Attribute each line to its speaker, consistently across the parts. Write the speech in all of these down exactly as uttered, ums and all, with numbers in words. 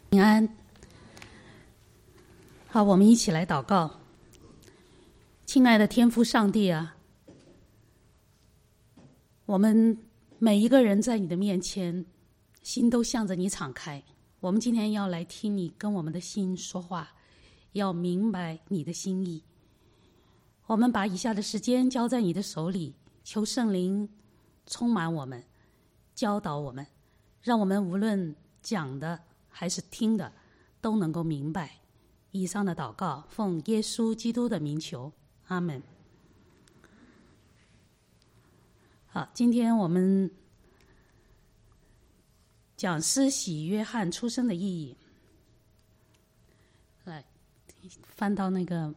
Speaker 1: 平安。好，我们一起来祷告。亲爱的天父上帝啊，我们每一个人在你的面前，心都向着你敞开。我们今天要来听你跟我们的心说话，要明白你的心意。我们把以下的时间交在你的手里，求圣灵充满我们，教导我们，让我们无论讲的还是听的都能够明白。以上的祷告奉耶稣基督的名求，阿们。好，今天我们讲施洗约翰出生的意义。来翻到那个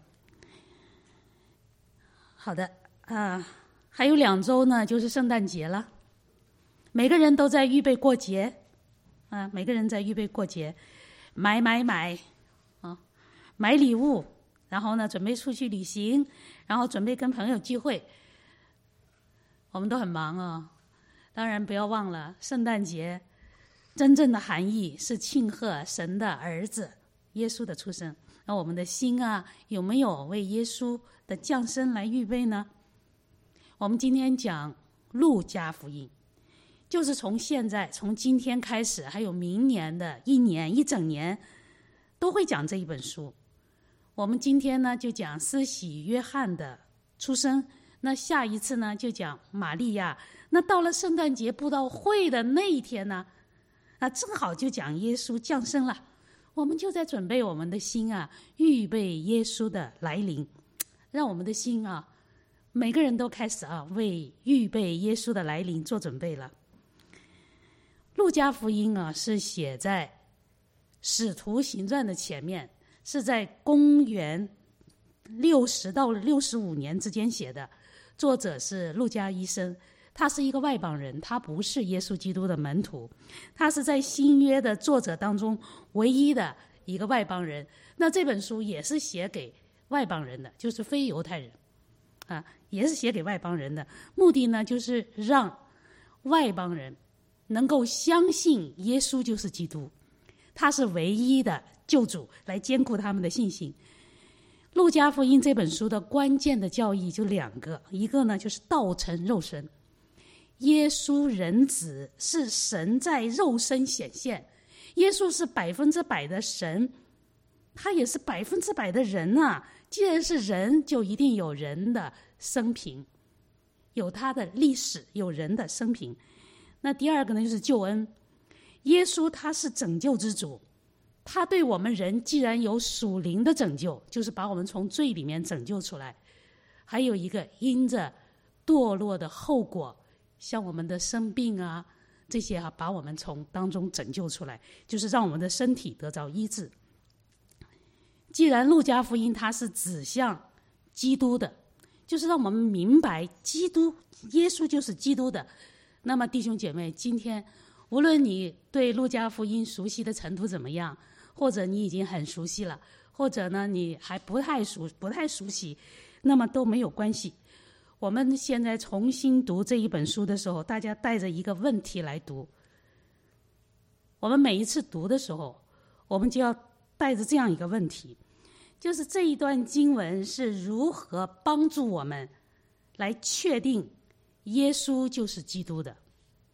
Speaker 1: 好的啊，还有两周呢就是圣诞节了，每个人都在预备过节啊，每个人在预备过节，买买买啊，买礼物，然后呢准备出去旅行，然后准备跟朋友聚会，我们都很忙啊。当然不要忘了，圣诞节真正的含义是庆贺神的儿子耶稣的出生。那我们的心啊，有没有为耶稣的降生来预备呢？我们今天讲路加福音，就是从现在从今天开始，还有明年的一年一整年都会讲这一本书。我们今天呢就讲施洗约翰的出生，那下一次呢就讲玛利亚。那到了圣诞节布道会的那一天呢，啊，正好就讲耶稣降生了。我们就在准备我们的心啊，预备耶稣的来临，让我们的心啊，每个人都开始啊，为预备耶稣的来临做准备了。路加福音啊，是写在使徒行传的前面，是在公元六十到六十五年之间写的，作者是路加医生。他是一个外邦人，他不是耶稣基督的门徒，他是在新约的作者当中唯一的一个外邦人。那这本书也是写给外邦人的，就是非犹太人啊，也是写给外邦人的。目的呢，就是让外邦人能够相信耶稣就是基督，他是唯一的救主，来坚固他们的信心。路加福音这本书的关键的教义就两个，一个呢就是道成肉身，耶稣人子是神在肉身显现，耶稣是百分之百的神，他也是百分之百的人啊。既然是人，就一定有人的生平，有他的历史，有人的生平。那第二个呢就是救恩，耶稣他是拯救之主，他对我们人既然有属灵的拯救，就是把我们从罪里面拯救出来，还有一个因着堕落的后果，像我们的生病啊这些啊，把我们从当中拯救出来，就是让我们的身体得到医治。既然路加福音它是指向基督的，就是让我们明白基督耶稣就是基督的。那么弟兄姐妹，今天无论你对路加福音熟悉的程度怎么样，或者你已经很熟悉了，或者呢你还不太熟不太熟悉，那么都没有关系。我们现在重新读这一本书的时候，大家带着一个问题来读。我们每一次读的时候，我们就要带着这样一个问题，就是这一段经文是如何帮助我们来确定耶稣就是基督的。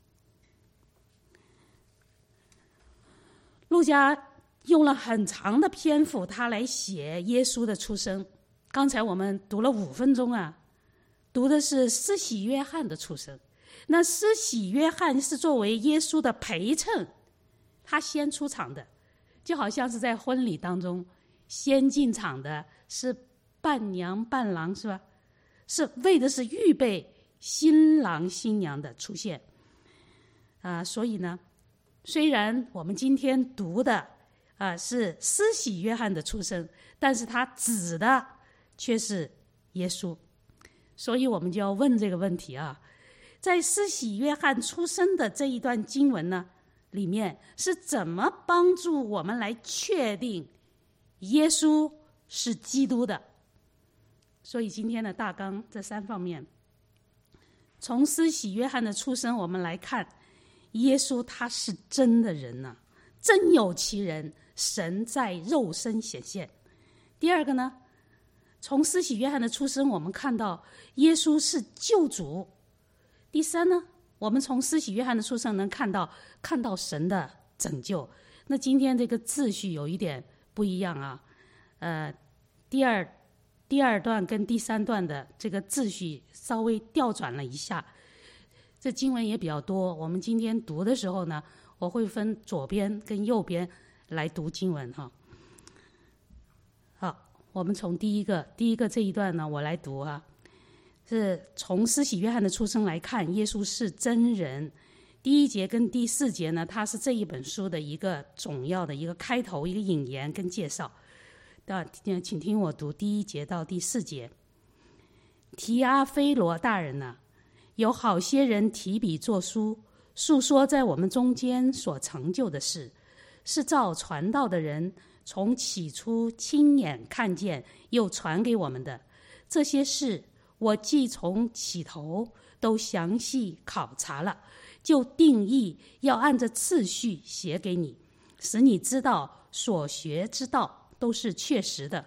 Speaker 1: 路加用了很长的篇幅，他来写耶稣的出生。刚才我们读了五分钟啊，读的是施洗约翰的出生。那施洗约翰是作为耶稣的陪衬，他先出场的，就好像是在婚礼当中先进场的是伴娘伴郎，是吧？是为的是预备新郎新娘的出现啊。所以呢，虽然我们今天读的啊是施洗约翰的出生，但是他指的却是耶稣。所以我们就要问这个问题啊，在施洗约翰出生的这一段经文呢里面，是怎么帮助我们来确定耶稣是基督的？所以今天的大纲这三方面，从施洗约翰的出生我们来看，耶稣他是真的人啊，真有其人， 神在肉身显现。第二个呢，从施洗约翰的出生，我们看到耶稣是救主。第三呢，我们从施洗约翰的出生能看到看到神的拯救。那今天这个秩序有一点不一样啊，呃，第二第二段跟第三段的这个秩序稍微调转了一下。这经文也比较多，我们今天读的时候呢，我会分左边跟右边来读经文哈。好，我们从第一个第一个这一段呢，我来读啊。是从施洗约翰的出生来看，耶稣是真人。第一节跟第四节呢，它是这一本书的一个总要的一个开头，一个引言跟介绍。那请听我读第一节到第四节。提阿非罗大人啊，有好些人提笔作书，述说在我们中间所成就的事，是照传道的人从起初亲眼看见又传给我们的。这些事我既从起头都详细考察了，就定义要按着次序写给你，使你知道所学之道都是确实的。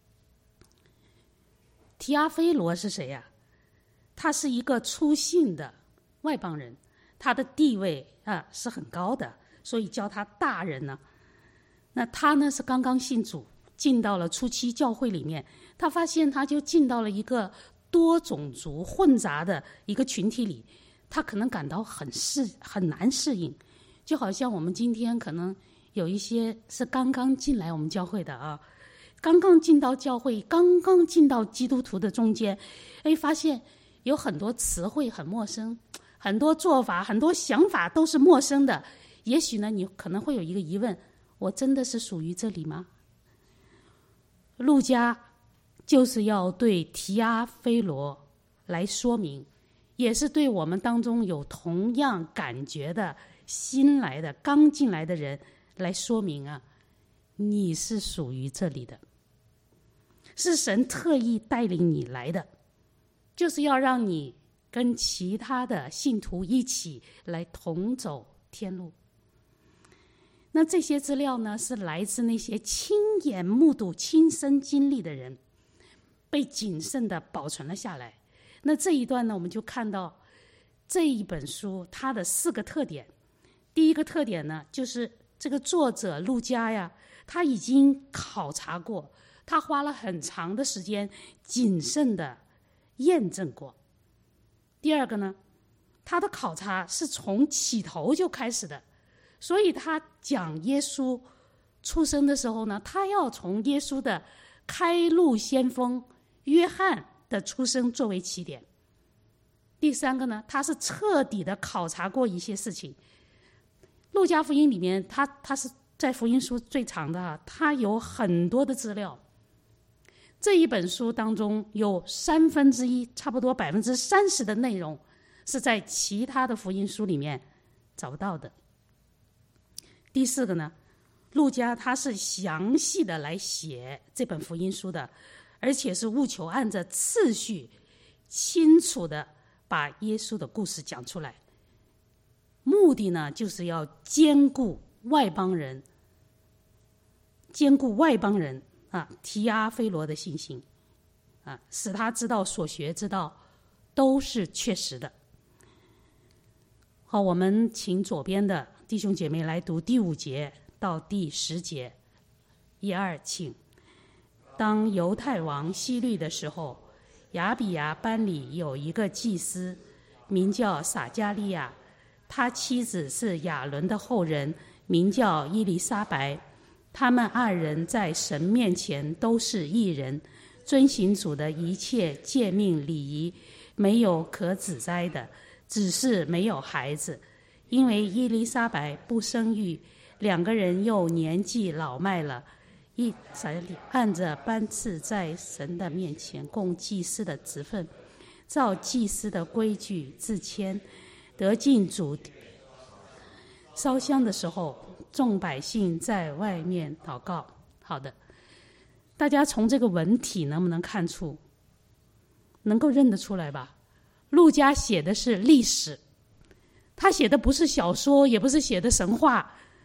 Speaker 1: 提阿非罗是谁呀、啊？他是一个初信的外邦人，他的地位啊是很高的，所以叫他大人呢。那他呢是刚刚信主，进到了初期教会里面，他发现他就进到了一个多种族混杂的一个群体里，他可能感到很适很难适应，就好像我们今天可能有一些是刚刚进来我们教会的啊，刚刚进到教会，刚刚进到基督徒的中间，哎，发现有很多词汇很陌生，很多做法、很多想法都是陌生的。也许呢，你可能会有一个疑问：我真的是属于这里吗？路加就是要对提阿非罗来说明，也是对我们当中有同样感觉的新来的刚进来的人来说明啊，你是属于这里的，是神特意带领你来的，就是要让你跟其他的信徒一起来同走天路。那这些资料呢，是来自那些亲眼目睹、亲身经历的人，被谨慎地保存了下来。那这一段呢，我们就看到这一本书它的四个特点。第一个特点呢，就是这个作者路加呀，他已经考察过，他花了很长的时间谨慎地验证过。第二个呢，他的考察是从起头就开始的，所以他讲耶稣出生的时候呢，他要从耶稣的开路先锋约翰的出生作为起点。第三个呢，他是彻底的考察过一些事情。路加福音里面，他他是在福音书最长的，他有很多的资料。这一本书当中有三分之一，差不多百分之三十的内容是在其他的福音书里面找不到的。第四个呢，路加他是详细的来写这本福音书的，而且是务求按着次序清楚的把耶稣的故事讲出来，目的呢就是要兼顾外邦人，兼顾外邦人啊提阿非罗的信心啊，使他知道所学之道都是确实的。好，我们请左边的弟兄姐妹来读第五节到第十节。一二，请。当犹太王希律的时候，亚比亚班里有一个祭司，名叫撒迦利亚，他妻子是亚伦的后人，名叫伊丽莎白。他们二人在神面前都是义人，遵行主的一切诫命礼仪，没有可指摘的，只是没有孩子，因为伊丽莎白不生育，两个人又年纪老迈了。一按着班次在神的面前供祭司的职分，照祭司的规矩自谦，得进主烧香的时候，众百姓在外面祷告。好的，大家从这个文体能不能看出，能够认得出来吧？路加写的是历史，他写的不是小说，也不是写的神话，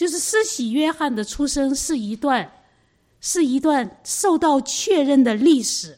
Speaker 1: 就是施洗约翰的出生是一段是一段受到确认的历史。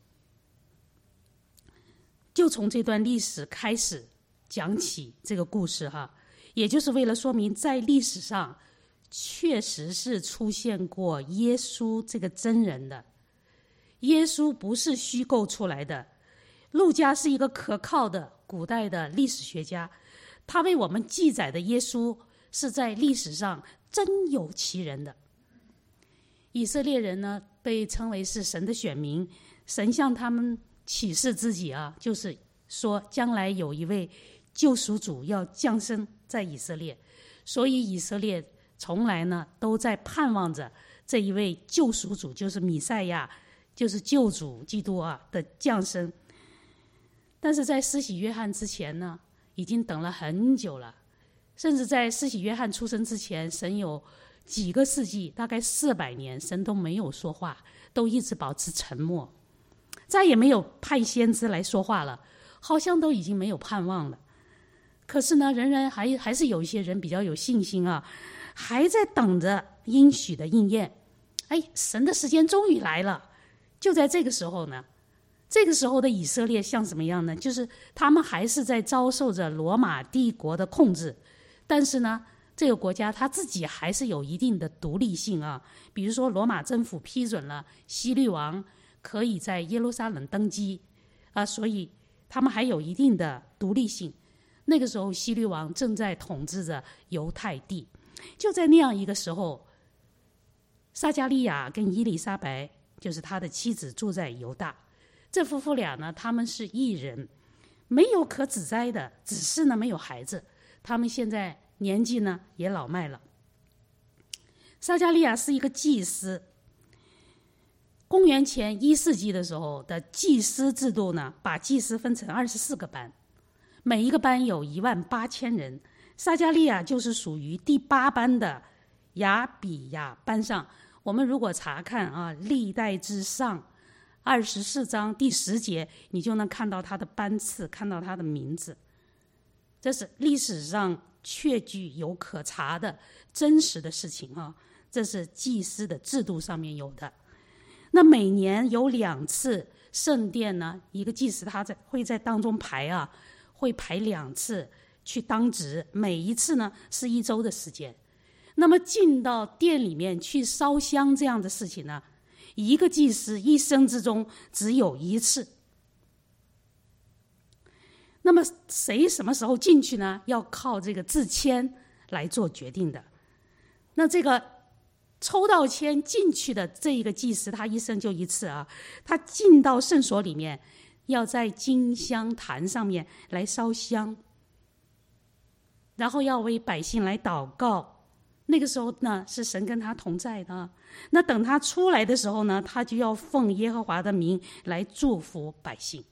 Speaker 1: 就从这段历史开始讲起这个故事哈，也就是为了说明在历史上确实是出现过耶稣这个真人的，耶稣不是虚构出来的。路加是一个可靠的古代的历史学家，他为我们记载的耶稣是在历史上真有其人的。以色列人呢，被称为是神的选民，神向他们启示自己啊，就是说将来有一位救赎主要降生在以色列，所以以色列从来呢都在盼望着这一位救赎主，就是弥赛亚，就是救主基督啊的降生。但是在施洗约翰之前呢，已经等了很久了，甚至在施洗约翰出生之前，神有几个世纪，大概四百年，神都没有说话，都一直保持沉默，再也没有派先知来说话了，好像都已经没有盼望了。可是呢，仍然还还是有一些人比较有信心啊，还在等着应许的应验。哎，神的时间终于来了。就在这个时候呢，这个时候的以色列像什么样呢？就是他们还是在遭受着罗马帝国的控制，但是呢，这个国家他自己还是有一定的独立性啊。比如说，罗马政府批准了希律王可以在耶路撒冷登基啊，所以他们还有一定的独立性。那个时候，希律王正在统治着犹太地。就在那样一个时候，撒迦利亚跟伊丽莎白，就是他的妻子，住在犹大。这夫妇俩呢，他们是义人，没有可指摘的，只是呢没有孩子。他们现在年纪呢也老迈了。撒迦利亚是一个祭司。公元前一世纪的时候的祭司制度呢，把祭司分成二十四个班，每一个班有一万八千人。撒迦利亚就是属于第八班的亚比亚班上。我们如果查看啊，历代之上二十四章第十节，你就能看到他的班次，看到他的名字。这是历史上确据有可查的真实的事情啊，这是祭司的制度上面有的。那每年有两次圣殿呢，一个祭司他在会在当中排啊，会排两次去当值，每一次呢是一周的时间。那么进到殿里面去烧香这样的事情呢，一个祭司一生之中只有一次。那么谁什么时候进去呢？要靠这个自签来做决定的。那这个抽到签进去的这一个祭司，他一生就一次啊。他进到圣所里面，要在金香坛上面来烧香，然后要为百姓来祷告。那个时候呢，是神跟他同在的。那等他出来的时候呢，他就要奉耶和华的名来祝福百姓。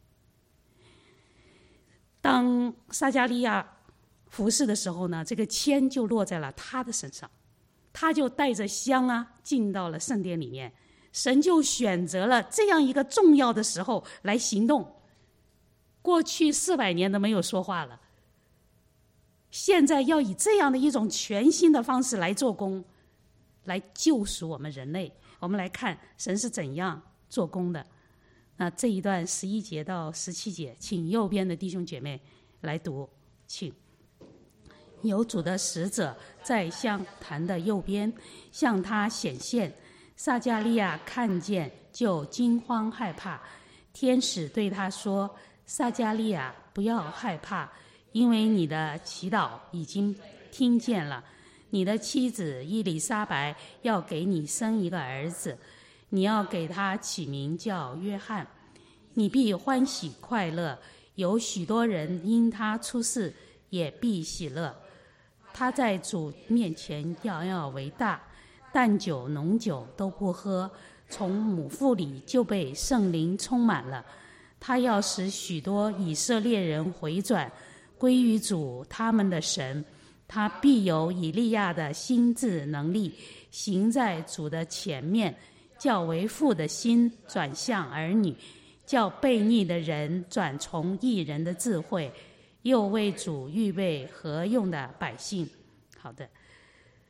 Speaker 1: 当撒迦利亚服侍的时候呢，这个签就落在了他的身上，他就带着香啊进到了圣殿里面。神就选择了这样一个重要的时候来行动。过去四百年都没有说话了，现在要以这样的一种全新的方式来做工，来救赎我们人类。我们来看神是怎样做工的。那这一段十一节到十七节，请右边的弟兄姐妹来读，请。有主的使者在香坛的右边向他显现，撒迦利亚看见就惊慌害怕。天使对他说：撒迦利亚，不要害怕，因为你的祈祷已经听见了，你的妻子伊丽莎白要给你生一个儿子，你要给他起名叫约翰，你必欢喜快乐，有许多人因他出世也必喜乐。他在主面前耀耀为大，淡酒浓酒都不喝，从母腹里就被圣灵充满了。他要使许多以色列人回转归于主他们的神，他必有以利亚的心智能力，行在主的前面，叫为父的心转向儿女，叫悖逆的人转从义人的智慧，又为主预备合用的百姓。好的，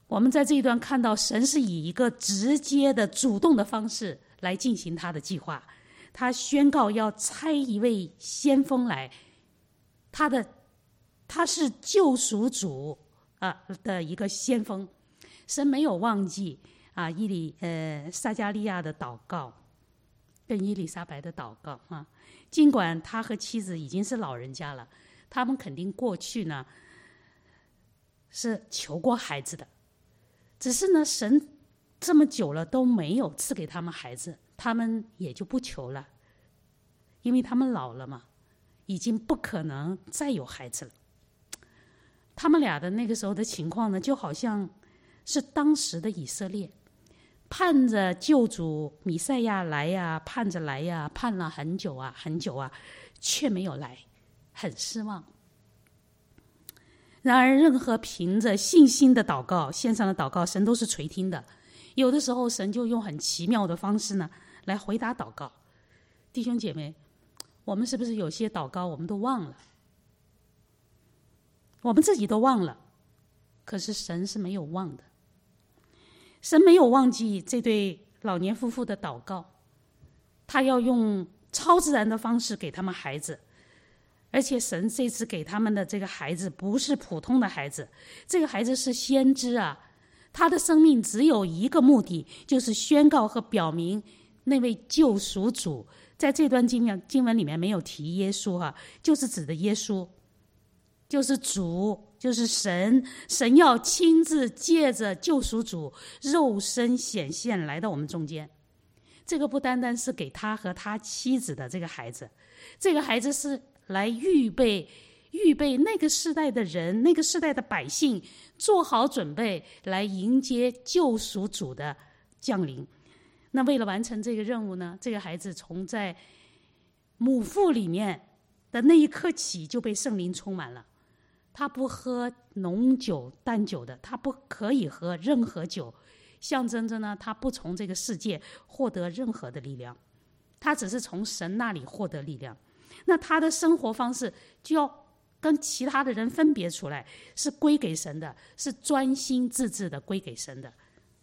Speaker 1: 我们在这一段看到神是以一个直接的主动的方式来进行他的计划，他宣告要差一位先锋来，他的他是救赎主啊的一个先锋。神没有忘记啊伊里呃撒加利亚的祷告跟伊丽莎白的祷告啊，尽管他和妻子已经是老人家了，他们肯定过去呢是求过孩子的，只是呢神这么久了都没有赐给他们孩子，他们也就不求了，因为他们老了嘛，已经不可能再有孩子了。他们俩的那个时候的情况呢，就好像是当时的以色列盼着救主弥赛亚来呀，盼着来呀，盼了很久啊很久啊，却没有来，很失望。然而任何凭着信心的祷告，线上的祷告，神都是垂听的。有的时候神就用很奇妙的方式呢来回答祷告。弟兄姐妹，我们是不是有些祷告我们都忘了，我们自己都忘了，可是神是没有忘的。神没有忘记这对老年夫妇的祷告，他要用超自然的方式给他们孩子，而且神这次给他们的这个孩子不是普通的孩子，这个孩子是先知啊，他的生命只有一个目的，就是宣告和表明那位救赎主。在这段经文经文里面没有提耶稣啊，就是指的耶稣，就是主，就是神。神要亲自借着救赎主肉身显现来到我们中间。这个不单单是给他和他妻子的这个孩子，这个孩子是来预备预备那个世代的人，那个世代的百姓做好准备来迎接救赎主的降临。那为了完成这个任务呢，这个孩子从在母腹里面的那一刻起就被圣灵充满了。他不喝浓酒淡酒的，他不可以喝任何酒，象征着呢他不从这个世界获得任何的力量，他只是从神那里获得力量。那他的生活方式就要跟其他的人分别出来，是归给神的，是专心致志的归给神的。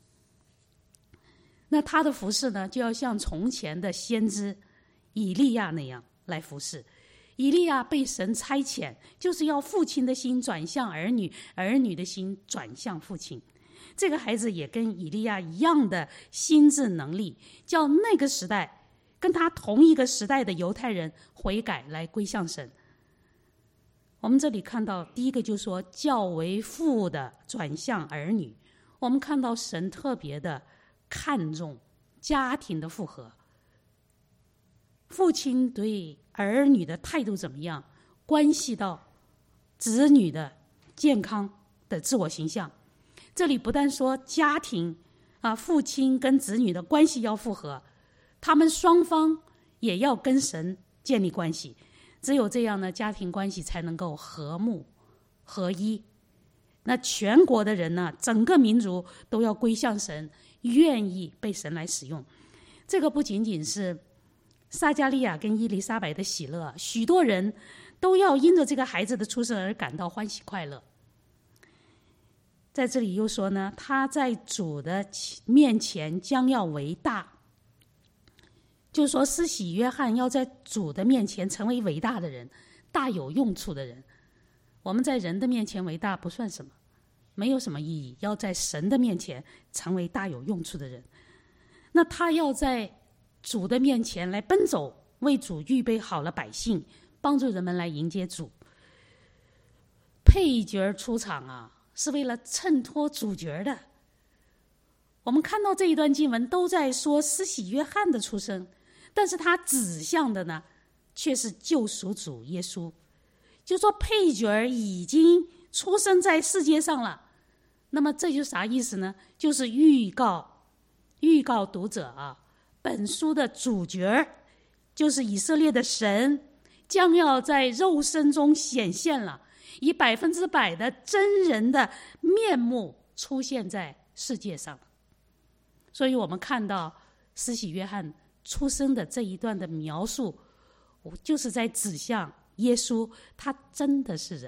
Speaker 1: 那他的服事呢，就要像从前的先知以利亚那样来服事。以利亚被神差遣，就是要父亲的心转向儿女，儿女的心转向父亲。这个孩子也跟以利亚一样的心智能力，叫那个时代跟他同一个时代的犹太人悔改来归向神。我们这里看到第一个就说叫为父的转向儿女，我们看到神特别的看重家庭的复合，父亲对儿女的态度怎么样，关系到子女的健康的自我形象。这里不但说家庭啊，父亲跟子女的关系要复合，他们双方也要跟神建立关系，只有这样呢，家庭关系才能够和睦合一。那全国的人呢，整个民族都要归向神，愿意被神来使用。这个不仅仅是撒加利亚跟伊丽莎白的喜乐，许多人都要因着这个孩子的出生而感到欢喜快乐。在这里又说呢，他在主的面前将要为大，就说施洗约翰要在主的面前成为伟大的人，大有用处的人。我们在人的面前为大不算什么，没有什么意义，要在神的面前成为大有用处的人。那他要在主的面前来奔走，为主预备好了百姓，帮助人们来迎接主。配角出场啊，是为了衬托主角的。我们看到这一段经文都在说施洗约翰的出生，但是他指向的呢，却是救赎主耶稣。就说配角已经出生在世界上了，那么这就啥意思呢？就是预告预告读者啊，本书的主角就是以色列的神将要在肉身中显现了，以百分之百的真人的面目出现在世界上。所以我们看到施洗约翰出生的这一段的描述，就是在指向耶稣，他真的是人，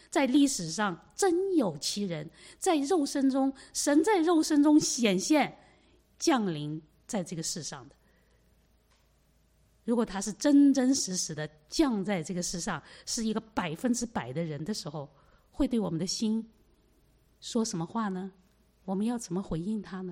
Speaker 1: 在历史上真有其人，在肉身中，神在肉身中显现，降临在这个世上的。如果他是真真实实的降在这个世上，是一个百分之百的人的时候，会对我们的心说什么话呢？我们要怎么回应他呢？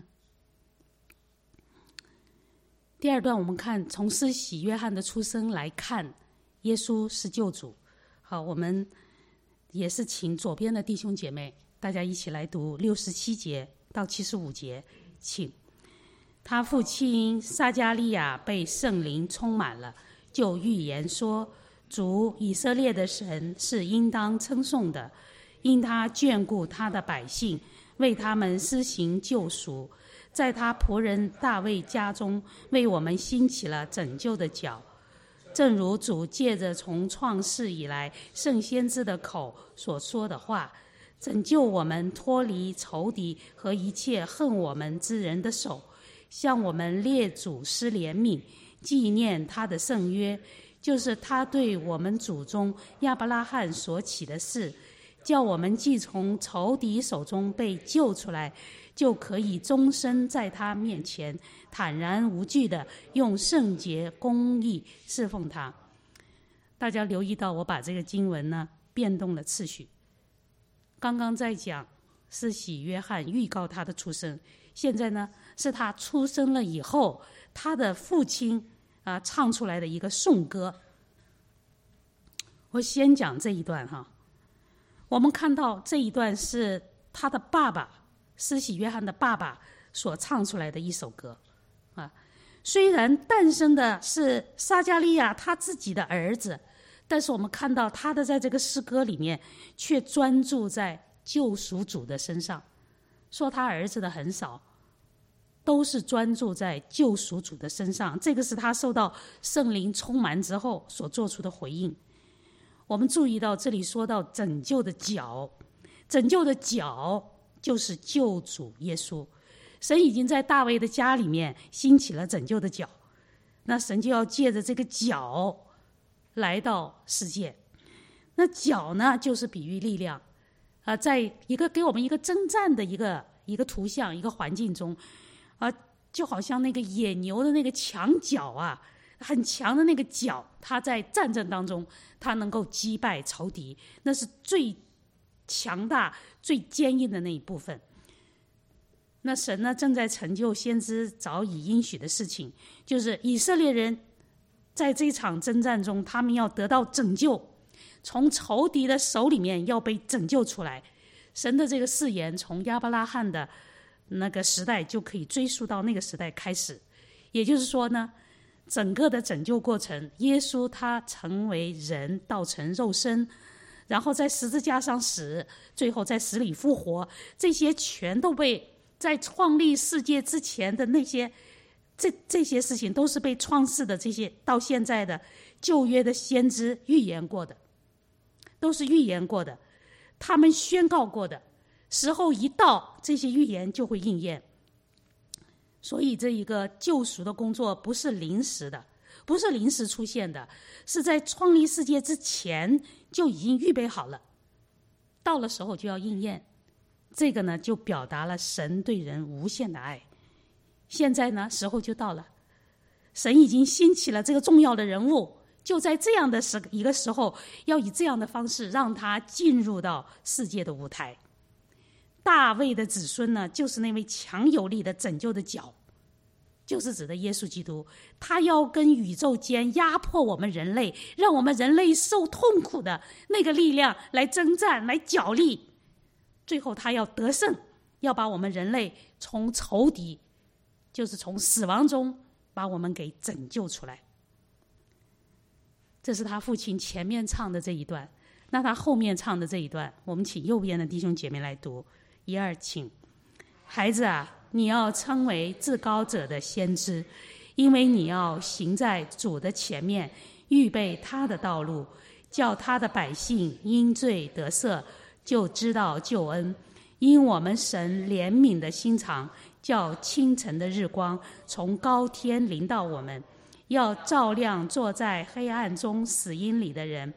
Speaker 1: 第二段我们看从施洗约翰的出生来看，耶稣是救主。好，我们也是请左边的弟兄姐妹大家一起来读六十七节到七十五节，请。他父亲撒迦利亚被圣灵充满了，就预言说，主以色列的神是应当称颂的，因他眷顾他的百姓，为他们施行救赎，在他仆人大卫家中为我们兴起了拯救的脚，正如主借着从创世以来圣先知的口所说的话，拯救我们脱离仇敌和一切恨我们之人的手，向我们列祖施怜悯，纪念他的圣约，就是他对我们祖宗亚伯拉罕所起的事，叫我们既从仇敌手中被救出来，就可以终身在他面前坦然无惧的用圣洁公义侍奉他。大家留意到我把这个经文呢变动了次序，刚刚在讲施洗约翰预告他的出生，现在呢是他出生了以后他的父亲啊唱出来的一个颂歌。我先讲这一段哈，我们看到这一段是他的爸爸施洗约翰的爸爸所唱出来的一首歌啊。虽然诞生的是撒迦利亚他自己的儿子，但是我们看到他的在这个诗歌里面却专注在救赎主的身上，说他儿子的很少，都是专注在救赎主的身上。这个是他受到圣灵充满之后所做出的回应。我们注意到这里说到拯救的脚，拯救的脚就是救主耶稣。神已经在大卫的家里面兴起了拯救的脚，那神就要借着这个脚来到世界。那脚呢就是比喻力量啊，在一个给我们一个征战的一个一个图像一个环境中啊，就好像那个野牛的那个强角啊，很强的那个角，它在战争当中它能够击败仇敌，那是最强大最坚硬的那一部分。那神呢正在成就先知早已应许的事情，就是以色列人在这场征战中他们要得到拯救，从仇敌的手里面要被拯救出来。神的这个誓言从亚伯拉罕的那个时代就可以追溯到那个时代开始，也就是说呢，整个的拯救过程，耶稣他成为人，道成肉身，然后在十字架上死，最后在死里复活，这些全都被在创立世界之前的那些这这些事情都是被创世的这些到现在的旧约的先知预言过的，都是预言过的，他们宣告过的，时候一到，这些预言就会应验。所以这一个救赎的工作不是临时的，不是临时出现的，是在创立世界之前就已经预备好了，到了时候就要应验。这个呢就表达了神对人无限的爱。现在呢时候就到了，神已经兴起了这个重要的人物，就在这样的时一个时候，要以这样的方式让他进入到世界的舞台。大卫的子孙呢，就是那位强有力的拯救的脚，就是指的耶稣基督。他要跟宇宙间压迫我们人类，让我们人类受痛苦的那个力量来征战，来角力，最后他要得胜，要把我们人类从仇敌，就是从死亡中把我们给拯救出来。这是他父亲前面唱的这一段，那他后面唱的这一段，我们请右边的弟兄姐妹来读。一二，请。孩子啊，你要称为至高者的先知，因为你要行在主的前面，预备他的道路，叫他的百姓因罪得赦，就知道救恩。因我们神怜悯的心肠，叫清晨的日光从高天临到我们，要照亮坐在黑暗中死荫里的人，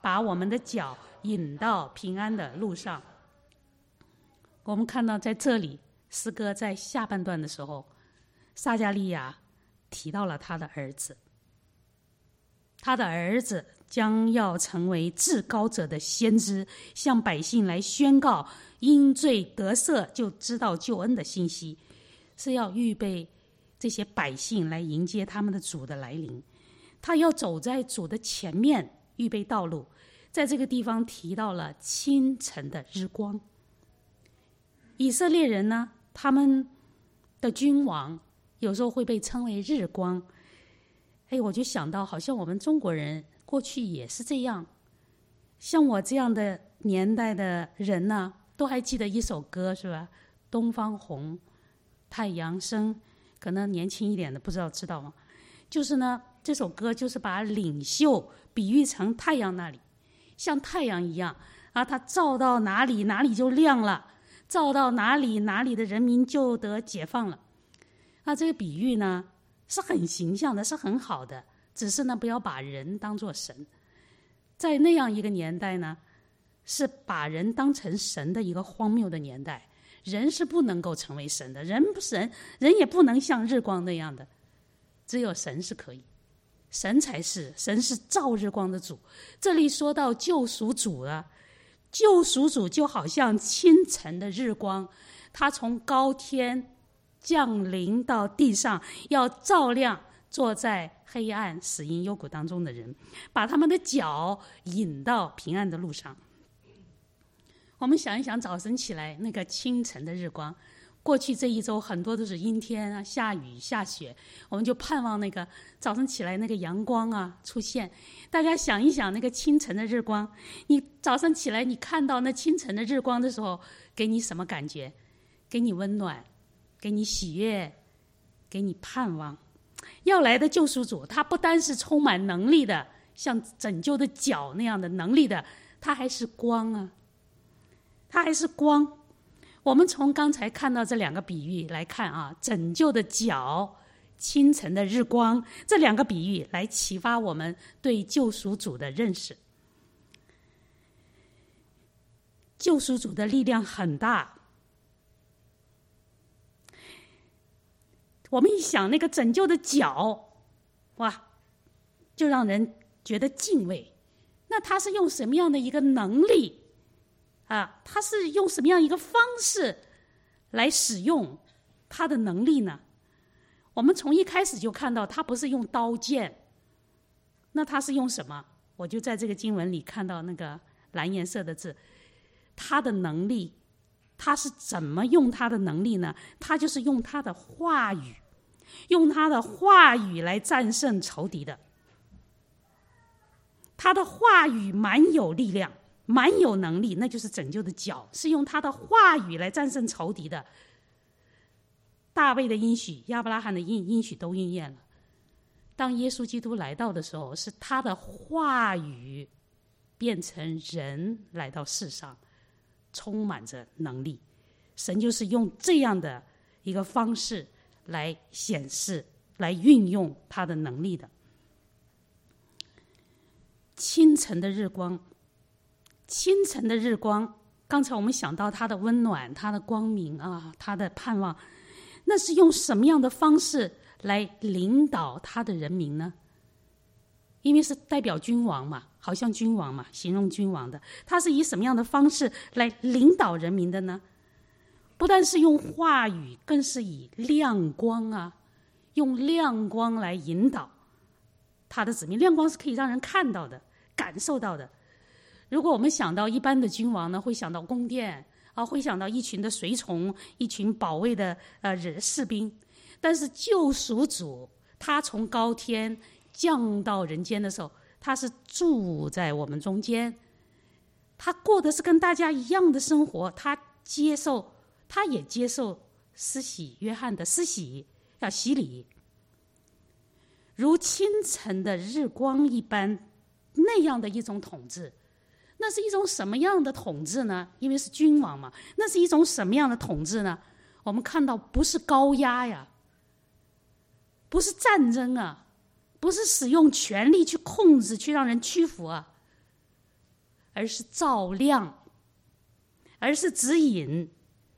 Speaker 1: 把我们的脚引到平安的路上。我们看到在这里诗歌在下半段的时候，撒迦利亚提到了他的儿子，他的儿子将要成为至高者的先知，向百姓来宣告因罪得赦就知道救恩的信息，是要预备这些百姓来迎接他们的主的来临。他要走在主的前面，预备道路。在这个地方提到了清晨的日光。以色列人呢，他们的君王有时候会被称为日光。哎，我就想到好像我们中国人过去也是这样。像我这样的年代的人呢，都还记得一首歌，是吧？东方红，太阳升。可能年轻一点的不知道知道吗？就是呢，这首歌就是把领袖比喻成太阳那里，像太阳一样啊，它照到哪里哪里就亮了，照到哪里哪里的人民就得解放了。那这个比喻呢是很形象的，是很好的，只是呢不要把人当作神。在那样一个年代呢，是把人当成神的一个荒谬的年代。人是不能够成为神的，人不神，人也不能像日光那样的，只有神是可以，神才是，神是照日光的主。这里说到救赎主了，救赎主就好像清晨的日光，他从高天降临到地上，要照亮坐在黑暗死荫幽谷当中的人，把他们的脚引到平安的路上。我们想一想，早晨起来那个清晨的日光，过去这一周很多都是阴天啊，下雨下雪，我们就盼望那个早晨起来那个阳光啊出现。大家想一想那个清晨的日光，你早上起来你看到那清晨的日光的时候，给你什么感觉？给你温暖，给你喜悦，给你盼望。要来的救赎主，他不单是充满能力的，像拯救的脚那样的能力的，他还是光啊，他还是光。我们从刚才看到这两个比喻来看啊，拯救的脚，清晨的日光，这两个比喻来启发我们对救赎主的认识。救赎主的力量很大。我们一想那个拯救的脚，哇，就让人觉得敬畏。那他是用什么样的一个能力啊？他是用什么样一个方式来使用他的能力呢？我们从一开始就看到他不是用刀剑，那他是用什么？我就在这个经文里看到那个蓝颜色的字，他的能力，他是怎么用他的能力呢？他就是用他的话语，用他的话语来战胜仇敌的。他的话语蛮有力量，蛮有能力，那就是拯救的脚，是用他的话语来战胜仇敌的。大卫的应许，亚伯拉罕的应应许都应验了。当耶稣基督来到的时候，是他的话语变成人来到世上，充满着能力。神就是用这样的一个方式来显示，来运用他的能力的。清晨的日光，清晨的日光，刚才我们想到他的温暖，他的光明啊，他的盼望，那是用什么样的方式来领导他的人民呢？因为是代表君王嘛，好像君王嘛，形容君王的，他是以什么样的方式来领导人民的呢？不但是用话语，更是以亮光啊，用亮光来引导他的子民。亮光是可以让人看到的，感受到的。如果我们想到一般的君王呢，会想到宫殿啊，会想到一群的随从，一群保卫的呃士兵。但是救赎主，他从高天降到人间的时候，他是住在我们中间，他过的是跟大家一样的生活，他接受，他也接受施洗约翰的施洗，要洗礼，如清晨的日光一般，那样的一种统治。那是一种什么样的统治呢？因为是君王嘛，那是一种什么样的统治呢？我们看到不是高压呀，不是战争啊，不是使用权力去控制，去让人屈服啊。 而是照亮，而是指引。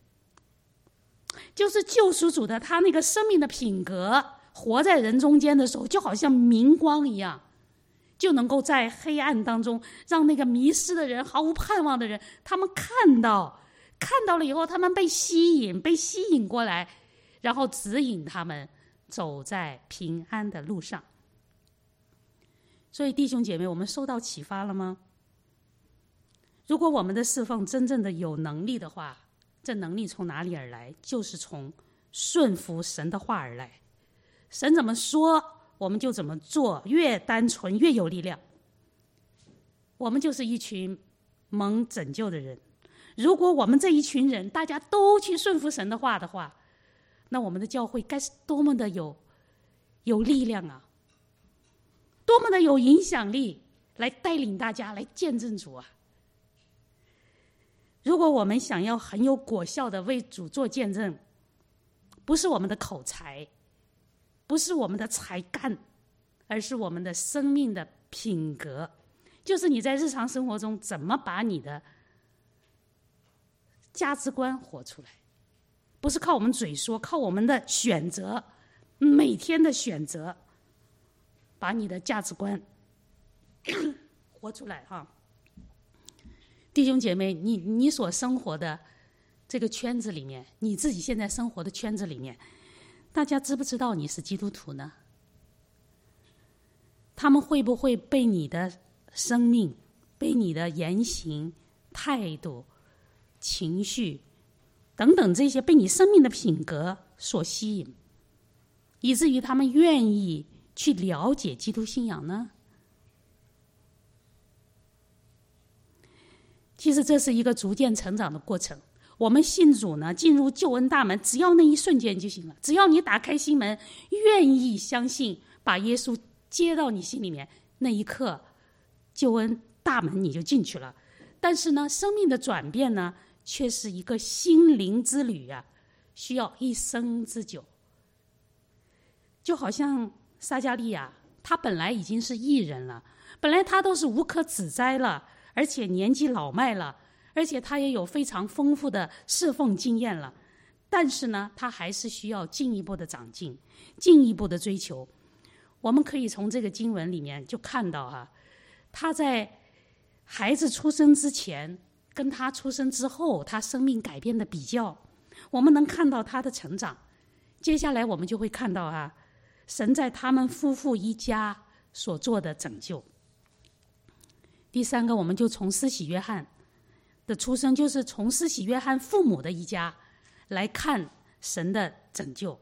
Speaker 1: 就是救赎主的他那个生命的品格活在人中间的时候，就好像明光一样，就能够在黑暗当中让那个迷失的人、毫无盼望的人，他们看到看到了以后，他们被吸引被吸引过来，然后指引他们走在平安的路上。所以弟兄姐妹，我们受到启发了吗？如果我们的侍奉真正的有能力的话，这能力从哪里而来？就是从顺服神的话而来。神怎么说，我们就怎么做，越单纯越有力量。我们就是一群蒙拯救的人。如果我们这一群人大家都去顺服神的话的话，那我们的教会该是多么的有有力量啊，多么的有影响力，来带领大家来见证主啊。如果我们想要很有果效的为主做见证，不是我们的口才，不是我们的才干，而是我们的生命的品格，就是你在日常生活中怎么把你的价值观活出来，不是靠我们嘴说，靠我们的选择，每天的选择，把你的价值观活出来哈。弟兄姐妹，你你所生活的这个圈子里面，你自己现在生活的圈子里面，大家知不知道你是基督徒呢？他们会不会被你的生命、被你的言行、态度、情绪等等这些被你生命的品格所吸引，以至于他们愿意去了解基督信仰呢？其实这是一个逐渐成长的过程。我们信主呢，进入救恩大门，只要那一瞬间就行了。只要你打开心门，愿意相信，把耶稣接到你心里面，那一刻，救恩大门你就进去了。但是呢，生命的转变呢，却是一个心灵之旅啊，需要一生之久。就好像撒迦利亚，他本来已经是义人了，本来他都是无可指摘了，而且年纪老迈了，而且他也有非常丰富的侍奉经验了，但是呢，他还是需要进一步的长进，进一步的追求。我们可以从这个经文里面就看到哈、啊，他在孩子出生之前跟他出生之后，他生命改变的比较，我们能看到他的成长。接下来我们就会看到啊，神在他们夫妇一家所做的拯救。第三个，我们就从施洗约翰的出生，就是从施洗约翰父母的一家来看神的拯救。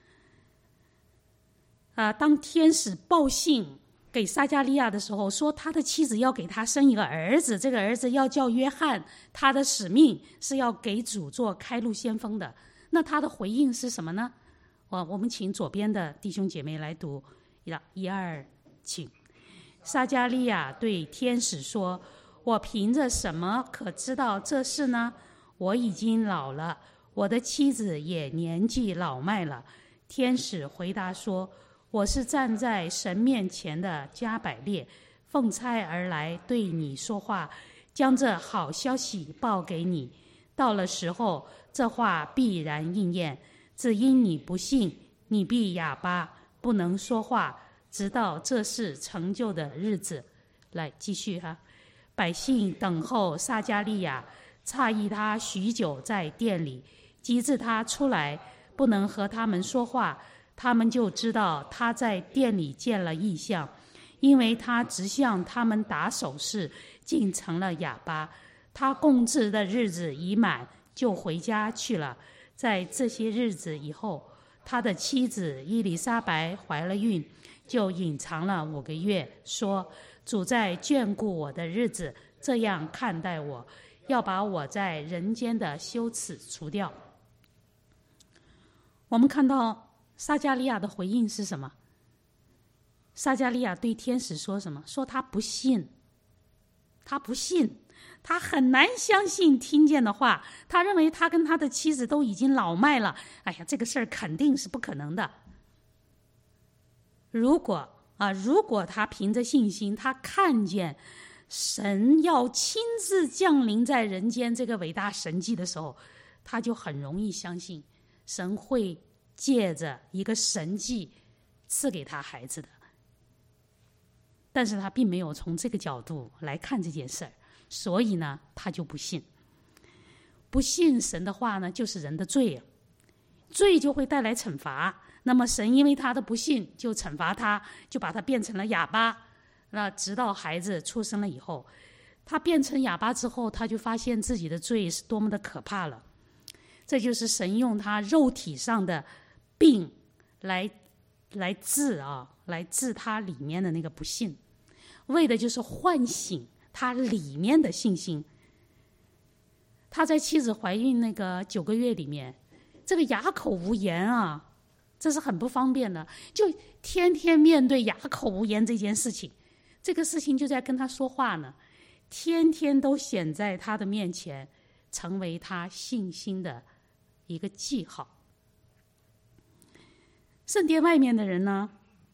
Speaker 1: 啊，当天使报信给撒迦利亚的时候，说他的妻子要给他生一个儿子，这个儿子要叫约翰，他的使命是要给主做开路先锋的。那他的回应是什么呢？我我们请左边的弟兄姐妹来读，一二，请。撒迦利亚对天使说：“我凭着什么可知道这事呢？我已经老了，我的妻子也年纪老迈了。”天使回答说：“我是站在神面前的加百列，奉差而来对你说话，将这好消息报给你。到了时候，这话必然应验。只因你不信，你必哑巴，不能说话，直到这事成就的日子。”来继续哈，百姓等候撒迦利亚，诧异他许久在殿里，及至他出来，不能和他们说话，他们就知道他在殿里见了异象，因为他直向他们打手势，竟成了哑巴。他供职的日子已满，就回家去了。在这些日子以后，他的妻子伊丽莎白怀了孕，就隐藏了五个月，说：“主在眷顾我的日子，这样看待我，要把我在人间的羞耻除掉。”我们看到撒迦利亚的回应是什么？撒迦利亚对天使说什么？说他不信，他不信，他很难相信听见的话，他认为他跟他的妻子都已经老迈了，哎呀，这个事儿肯定是不可能的。如果啊，如果他凭着信心，他看见神要亲自降临在人间这个伟大神迹的时候，他就很容易相信神会借着一个神迹赐给他孩子的。但是他并没有从这个角度来看这件事儿，所以呢，他就不信。不信神的话呢，就是人的罪，罪就会带来惩罚。那么神因为他的不信，就惩罚他，就把他变成了哑巴。那直到孩子出生了以后，他变成哑巴之后，他就发现自己的罪是多么的可怕了。这就是神用他肉体上的病来来治啊，来治他里面的那个不信，为的就是唤醒他里面的信心。他在妻子怀孕那个九个月里面，这个哑口无言啊，这是很不方便的，就天天面对哑口无言这件事情，这个事情就在跟他说话呢，天天都显在他的面前，成为他信心的一个记号。圣殿外面的人呢，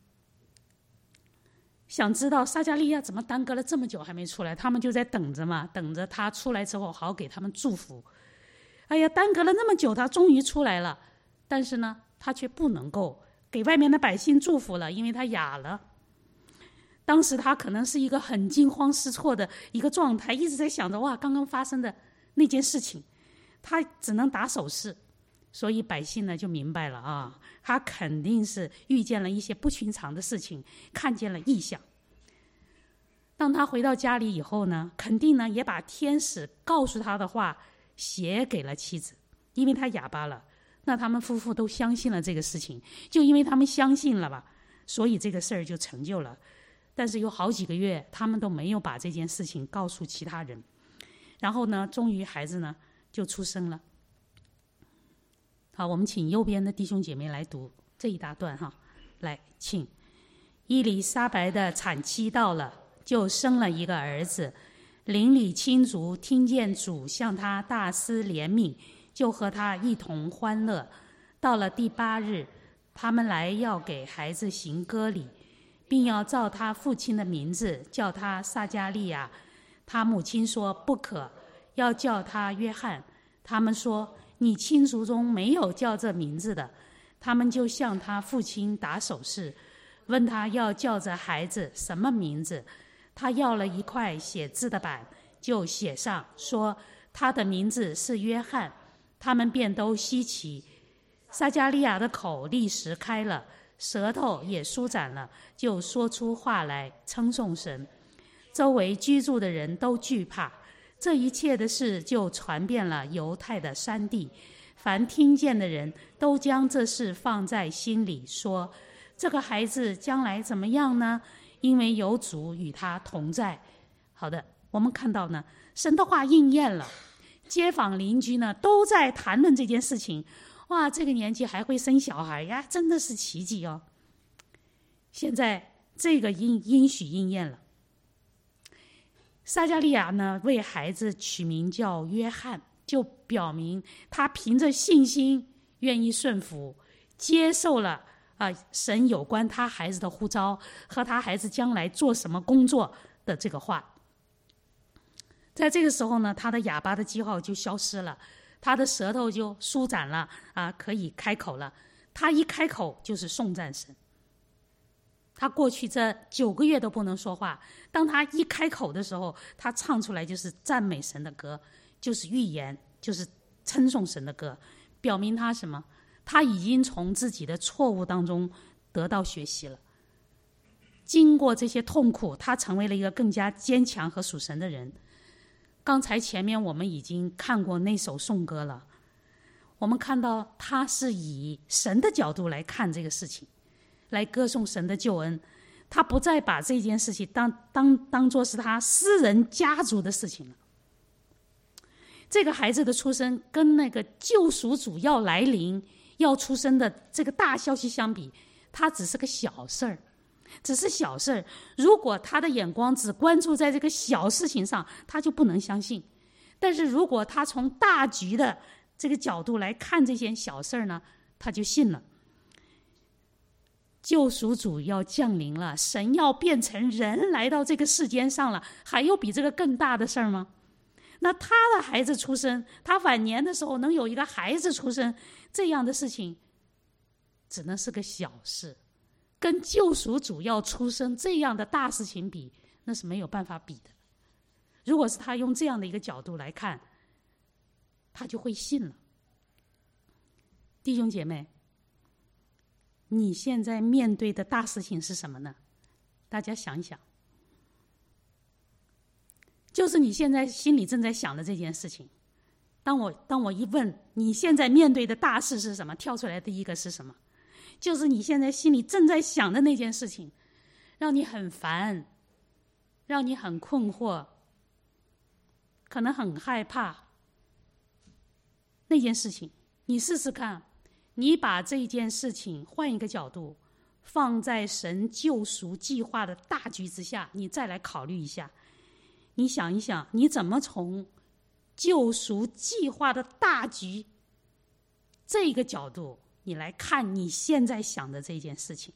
Speaker 1: 想知道撒迦利亚怎么耽搁了这么久还没出来，他们就在等着嘛，等着他出来之后好给他们祝福。哎呀，耽搁了那么久，他终于出来了，但是呢，他却不能够给外面的百姓祝福了，因为他哑了。当时他可能是一个很惊慌失措的一个状态，一直在想着哇，刚刚发生的那件事情，他只能打手势。所以百姓呢就明白了啊，他肯定是遇见了一些不寻常的事情，看见了异象。当他回到家里以后呢，肯定呢也把天使告诉他的话写给了妻子，因为他哑巴了。那他们夫妇都相信了这个事情，就因为他们相信了吧，所以这个事儿就成就了。但是有好几个月，他们都没有把这件事情告诉其他人。然后呢，终于孩子呢就出生了。好，我们请右边的弟兄姐妹来读这一大段哈。来，请。伊丽莎白的产期到了，就生了一个儿子。邻里亲族听见主向他大施怜悯，就和他一同欢乐。到了第八日，他们来要给孩子行割礼，并要照他父亲的名字叫他撒迦利亚。他母亲说不可，要叫他约翰。他们说你亲族中没有叫这名字的。他们就向他父亲打手势，问他要叫这孩子什么名字。他要了一块写字的板，就写上说他的名字是约翰。他们便都稀奇。撒迦利亚的口立时开了，舌头也舒展了，就说出话来，称颂神。周围居住的人都惧怕。这一切的事就传遍了犹太的山地，凡听见的人都将这事放在心里，说这个孩子将来怎么样呢？因为有主与他同在。好的，我们看到呢，神的话应验了，街坊邻居呢都在谈论这件事情。哇，这个年纪还会生小孩呀，真的是奇迹哦。现在这个应应许应验了。撒迦利亚呢为孩子取名叫约翰，就表明他凭着信心愿意顺服，接受了啊神有关他孩子的呼召和他孩子将来做什么工作的这个话。在这个时候呢，他的哑巴的记号就消失了，他的舌头就舒展了啊，可以开口了。他一开口就是颂赞神。他过去这九个月都不能说话，当他一开口的时候，他唱出来就是赞美神的歌，就是预言，就是称颂神的歌，表明他什么？他已经从自己的错误当中得到学习了。经过这些痛苦，他成为了一个更加坚强和属神的人。刚才前面我们已经看过那首颂歌了，我们看到他是以神的角度来看这个事情，来歌颂神的救恩。他不再把这件事情当当当作是他私人家族的事情了。这个孩子的出生跟那个救赎主要来临要出生的这个大消息相比，他只是个小事儿，只是小事儿。如果他的眼光只关注在这个小事情上，他就不能相信。但是如果他从大局的这个角度来看这件小事儿呢，他就信了。 救赎主要降临了，神要变成人来到这个世间上了，还有比这个更大的事儿吗？那他的孩子出生，他晚年的时候能有一个孩子出生，这样的事情只能是个小事，跟救赎主要出生这样的大事情比，那是没有办法比的。如果是他用这样的一个角度来看，他就会信了。弟兄姐妹，你现在面对的大事情是什么呢？大家想一想，就是你现在心里正在想的这件事情。当我当我一问你现在面对的大事是什么，跳出来的第一个是什么？就是你现在心里正在想的那件事情，让你很烦，让你很困惑，可能很害怕。那件事情，你试试看，你把这件事情换一个角度，放在神救赎计划的大局之下，你再来考虑一下。你想一想，你怎么从救赎计划的大局这个角度，你来看你现在想的这件事情。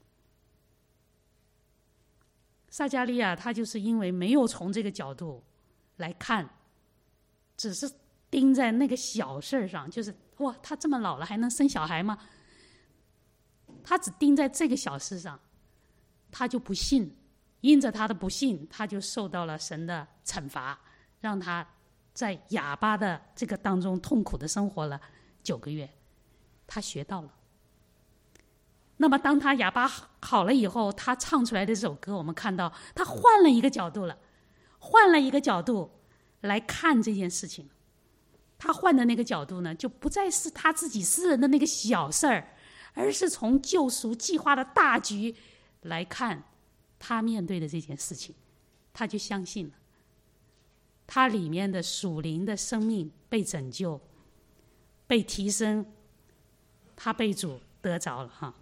Speaker 1: 撒迦利亚他就是因为没有从这个角度来看，只是盯在那个小事上，就是哇，他这么老了还能生小孩吗？他只盯在这个小事上，他就不信，因着他的不信，他就受到了神的惩罚，让他在哑巴的这个当中痛苦的生活了九个月。他学到了。那么当他哑巴好了以后，他唱出来的这首歌，我们看到他换了一个角度了，换了一个角度来看这件事情。他换的那个角度呢，就不再是他自己私人的那个小事儿，而是从救赎计划的大局来看他面对的这件事情。他就相信了，他里面的属灵的生命被拯救，被提升，他被主得着了哈。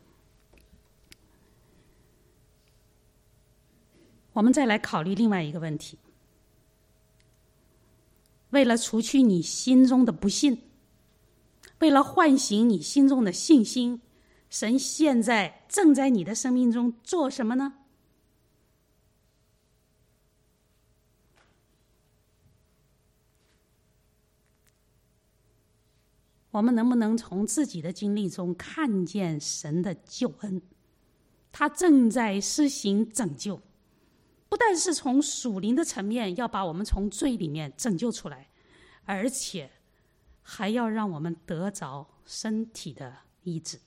Speaker 1: 我们再来考虑另外一个问题，为了除去你心中的不信，为了唤醒你心中的信心，神现在正在你的生命中做什么呢？我们能不能从自己的经历中看见神的救恩？他正在施行拯救，不但是从属灵的层面要把我们从罪里面拯救出来，而且还要让我们得着身体的医治。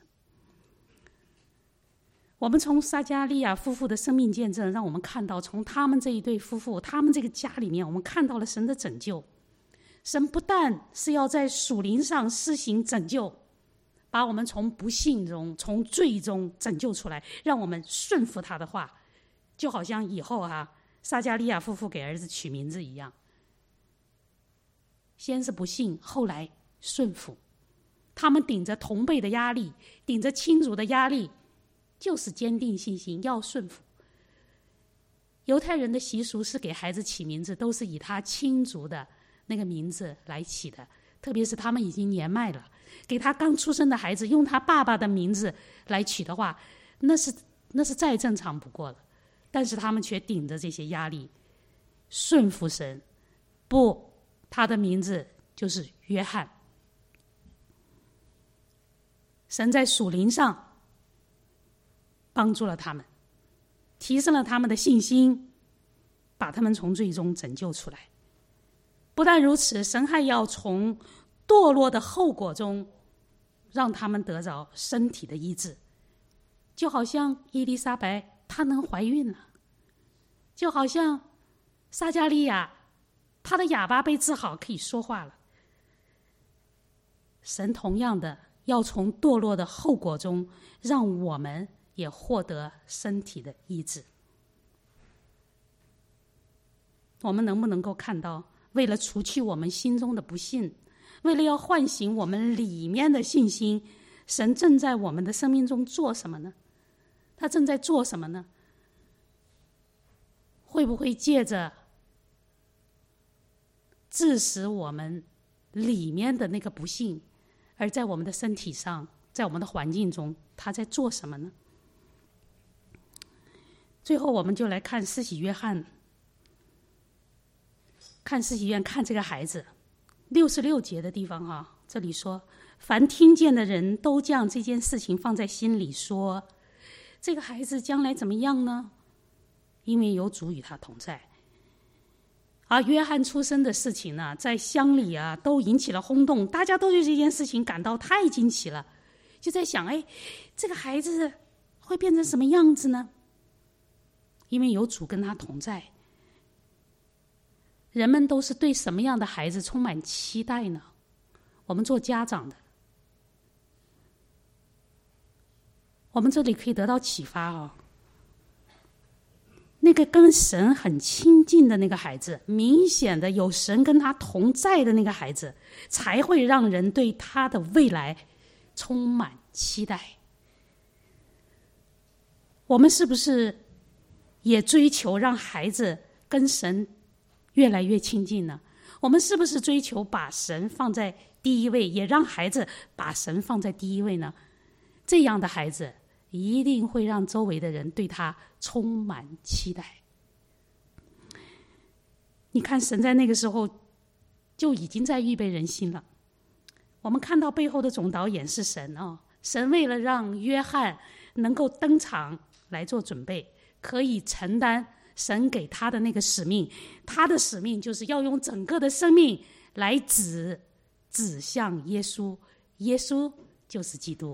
Speaker 1: 我们从撒迦利亚夫妇的生命见证，让我们看到从他们这一对夫妇，他们这个家里面，我们看到了神的拯救。神不但是要在属灵上施行拯救，把我们从不幸中、从罪中拯救出来，让我们顺服他的话，就好像以后啊，撒迦利亚夫妇给儿子取名字一样，先是不信，后来顺服。他们顶着同辈的压力，顶着亲族的压力，就是坚定信心，要顺服。犹太人的习俗是给孩子起名字，都是以他亲族的那个名字来起的，特别是他们已经年迈了，给他刚出生的孩子用他爸爸的名字来取的话，那是那是再正常不过了。但是他们却顶着这些压力，顺服神。不，他的名字就是约翰。神在属灵上帮助了他们，提升了他们的信心，把他们从罪中拯救出来。不但如此，神还要从堕落的后果中让他们得着身体的医治。就好像伊丽莎白她能怀孕了，就好像撒迦利亚她的哑巴被治好，可以说话了。神同样的要从堕落的后果中让我们也获得身体的医治。我们能不能够看到，为了除去我们心中的不信，为了要唤醒我们里面的信心，神正在我们的生命中做什么呢？他正在做什么呢？会不会借着致使我们里面的那个不信，而在我们的身体上，在我们的环境中，他在做什么呢？ 最后我们就来看施洗约翰，看施洗约翰看这个孩子，六十六节的地方啊，这里说，凡听见的人都将这件事情放在心里，说这个孩子将来怎么样呢？因为有主与他同在。而约翰出生的事情呢，在乡里啊都引起了轰动，大家都对这件事情感到太惊奇了，就在想，哎，这个孩子会变成什么样子呢？因为有主跟他同在，人们都是对什么样的孩子充满期待呢？我们做家长的，我们这里可以得到启发啊。那个跟神很亲近的那个孩子，明显的有神跟他同在的那个孩子，才会让人对他的未来充满期待。我们是不是也追求让孩子跟神越来越亲近呢？我们是不是追求把神放在第一位，也让孩子把神放在第一位呢？这样的孩子一定会让周围的人对他充满期待。你看，神在那个时候就已经在预备人心了。我们看到背后的总导演是神哦，神为了让约翰能够登场来做准备，可以承担神给他的那个使命，他的使命就是要用整个的生命来指指向耶稣，耶稣就是基督。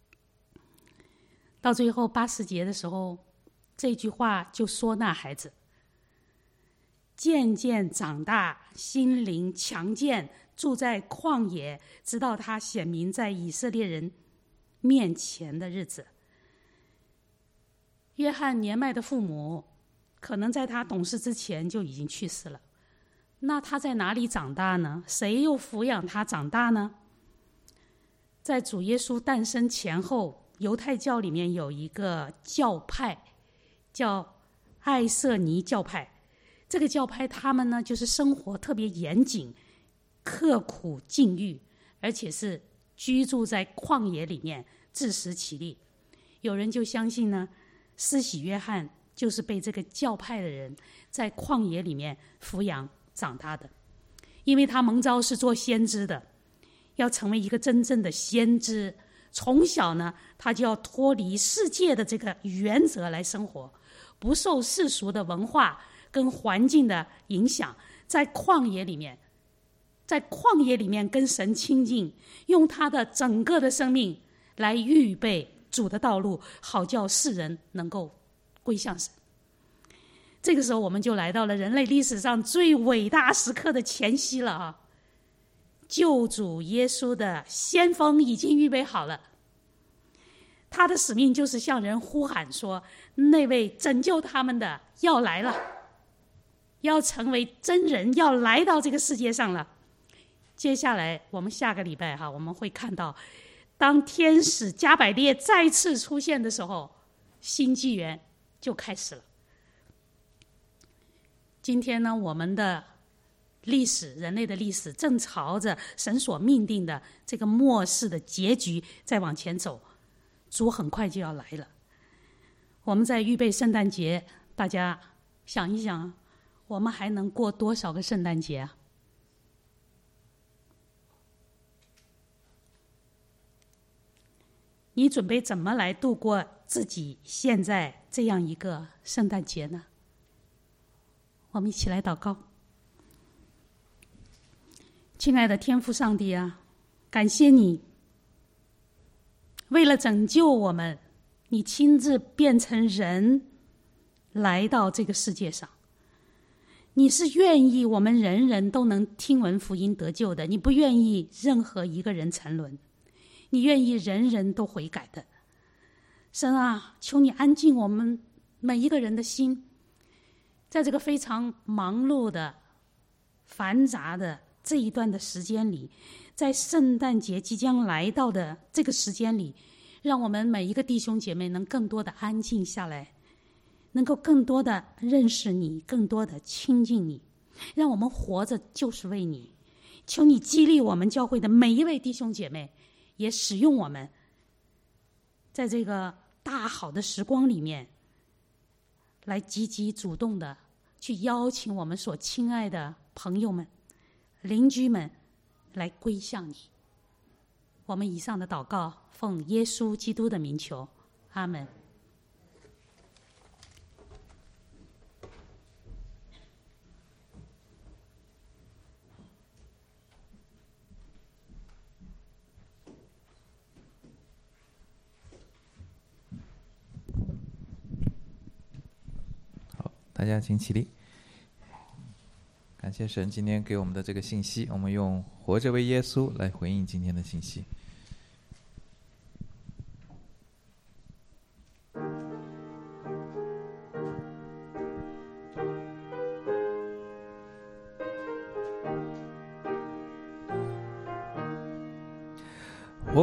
Speaker 1: 到最后八十节的时候，这句话就说那孩子渐渐长大，心灵强健，住在旷野，直到他显明在以色列人面前的日子。约翰年迈的父母可能在他懂事之前就已经去世了，那他在哪里长大呢？谁又抚养他长大呢？在主耶稣诞生前后，犹太教里面有一个教派叫爱瑟尼教派，这个教派他们呢就是生活特别严谨，刻苦禁欲，而且是居住在旷野里面自食其力。有人就相信呢，施洗约翰就是被这个教派的人在旷野里面抚养长大的，因为他蒙召是做先知的，要成为一个真正的先知。从小呢，他就要脱离世界的这个原则来生活，不受世俗的文化跟环境的影响，在旷野里面，在旷野里面跟神亲近，用他的整个的生命来预备主的道路，好叫世人能够归向神。这个时候我们就来到了人类历史上最伟大时刻的前夕了啊！救主耶稣的先锋已经预备好了，他的使命就是向人呼喊说，那位拯救他们的要来了，要成为真人，要来到这个世界上了。接下来我们下个礼拜哈，我们会看到当天使加百列再次出现的时候，新纪元就开始了。今天呢，我们的历史，人类的历史正朝着神所命定的这个末世的结局在往前走，主很快就要来了。我们在预备圣诞节，大家想一想，我们还能过多少个圣诞节啊？你准备怎么来度过自己现在这样一个圣诞节呢？我们一起来祷告。亲爱的天父上帝啊，感谢你为了拯救我们，你亲自变成人来到这个世界上。你是愿意我们人人都能听闻福音得救的，你不愿意任何一个人沉沦，你愿意人人都悔改的。神啊，求你安静我们每一个人的心，在这个非常忙碌的繁杂的这一段的时间里，在圣诞节即将来到的这个时间里，让我们每一个弟兄姐妹能更多的安静下来，能够更多的认识你，更多的亲近你，让我们活着就是为你。求你激励我们教会的每一位弟兄姐妹，也使用我们在这个大好的时光里面， 来积极主动的去邀请我们所亲爱的朋友们、邻居们来归向你。我们以上的祷告奉耶稣基督的名求，阿们。
Speaker 2: 大家请起立。感谢神今天给我们的这个信息，我们用活着为耶稣来回应今天的信息。